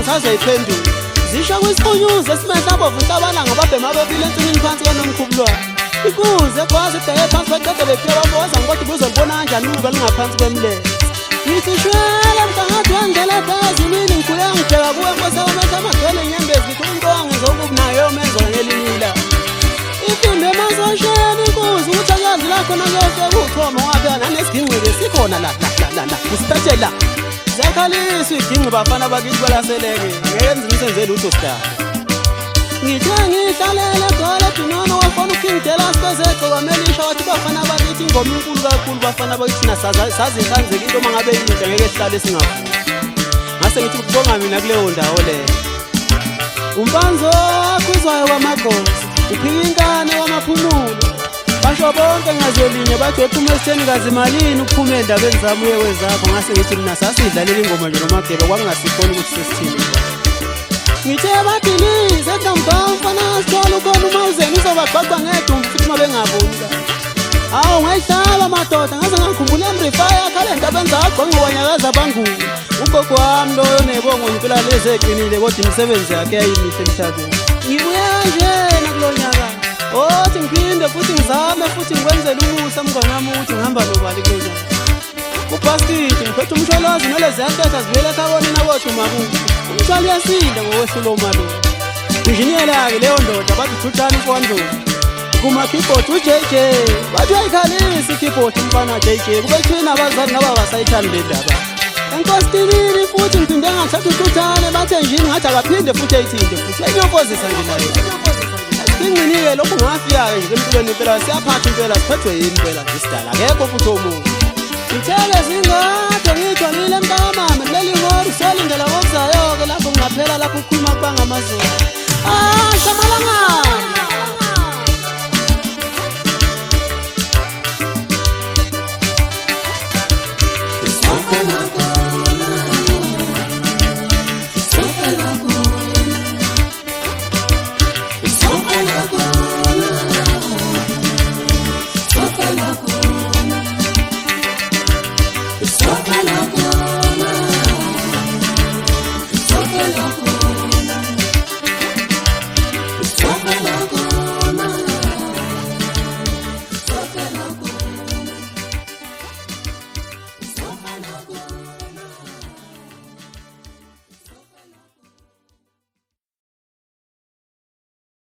ngisazayiphendula zisho kwisiqunyuze esimehla bovu intabala ngababhema ababili ensimini phansi kaNomkhubulwane ikuze kwazi ibheke phansi baqede bephiwa baboza ngokuthi buzolibona kanjani unuka lingaphansi kwemlele ngithi shwele mkangathi wangela phezulwini ngikhule ngibheka kuwe nkosi amehla amagcwele inyembezi ngithi umuntu owangenza ukubi nayo menzo ngelinye ilanga ifimbe emasosheni ikuze ukuthi akazi lakho nakuyofeka uthoma ungapheka nanesigingqike sikhona la usiphethe la zakhalisa igingqi bafana bakithi balaseleke ngeke ngizenze lutho sidala ngithe ngihlalele gole binono wafona ukingidela sibezeko kwamelisha wathi bafana bakithi ingoma inkulu kakhulu bafana bakithi thina sazi inhlanzeka into mangabe yinhle ngeke sihlale singafuni ngase ngithi ukubonga mina kuleyo ndawo leyo umpanzo akhuzwayo kwamagosi uphika inkane wamaphumulo basho bonke ngazolinye bathi wephuma esitheni kazi malini ukuphuma endabeni zami uye wezakho ngase ngithi mina sasidlalela ingoma nje nomageba kwakungasikhona ukuthi sesithini ngithe badilize mfana sithola ukhona umawuzeni uzobaqoqa ngedumbu futhi uma bengabunga awu ngayihlala madoda ngaze ngakhumbula emrifaya akhale entabeni zakho ngiwanyakaza abanguni ugogo wami loyo nebongo impela lezi eqinile kodwa imisebenzi yakhe yayimihle emhlabeni ngibuya nje nakulonyaka othi ngiphinde futhi ngizame futhi ngikwenzele umusa mngwanami ukuthi ngihamba nobali kulonyaka ubhaskithi ngiphethe umsholozi nolezi yantetha zivele ekhabonina kwethu makubi umthwalo uyasinda ngokwehlula omalo injiniyela-ke leyo ndoda bathi uthutshani kwandlovu kuma-keyboard uJJ bathi uyayikhalisa i-keyboard umfana JJ kube kuthiwa inabazali ngaba basayithani le ndaba enkosi tibili futhi ngiphinde ngathatha uthuthane bathe njini ngathi akaphinde futhi ayithinte futhi uyanyofozisa nje nayo ingqini-ke lokhu ngafika-ke nje empilweni impela siyaphatha impela siphethwe yini impela isidala akekho futhi omuntu ngithele zingade ngigcwalile mntakamama leli hori solindela kokuzayo-ke lapho ngingaphela lapho ukhuluma kubanga amazulu shamalangani It's